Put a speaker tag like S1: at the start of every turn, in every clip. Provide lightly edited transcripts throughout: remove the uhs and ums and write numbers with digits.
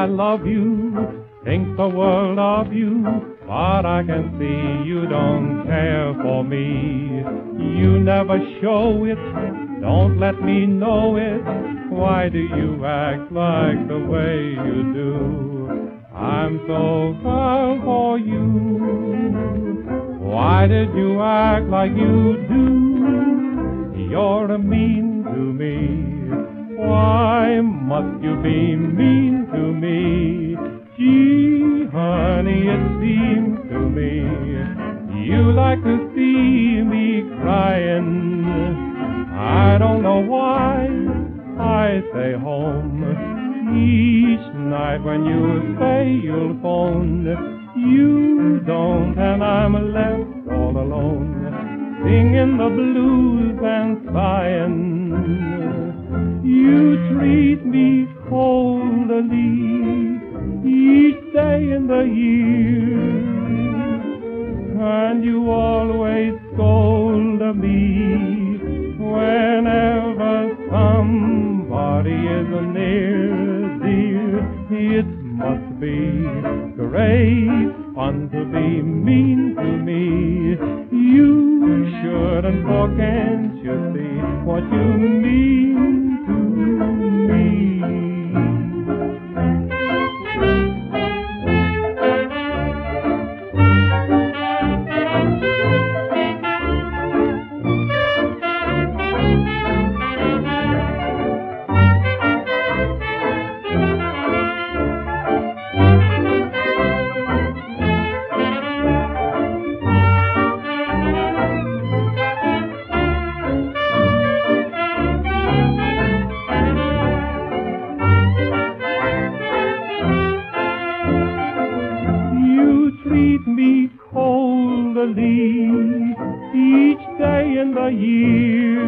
S1: love you, think the world of you, but I can see you don't care for me. You never show it, don't let me know it. Why do you act like the way you do? I'm so proud for you. Why did you act like you do? You're mean to me. Why must you be mean to me? Gee, honey, it seems to me you like to see me crying. I don't know why I stay home each night when you say you'll phone. You don't, and I'm left all alone, singing the blues and sighing. You treat me coldly each day in the year, and you always scold me whenever somebody is near, dear. It must be great fun to be mean to me. You shouldn't, for can't you see what you mean to me? Treat me coldly each day in the year,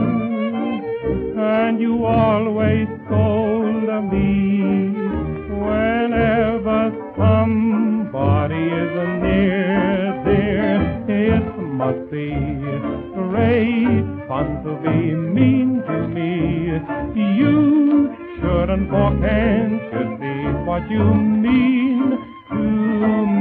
S1: and you always scold me whenever somebody is near, dear. It must be great fun to be mean to me. You shouldn't, for can't you see what you mean to me?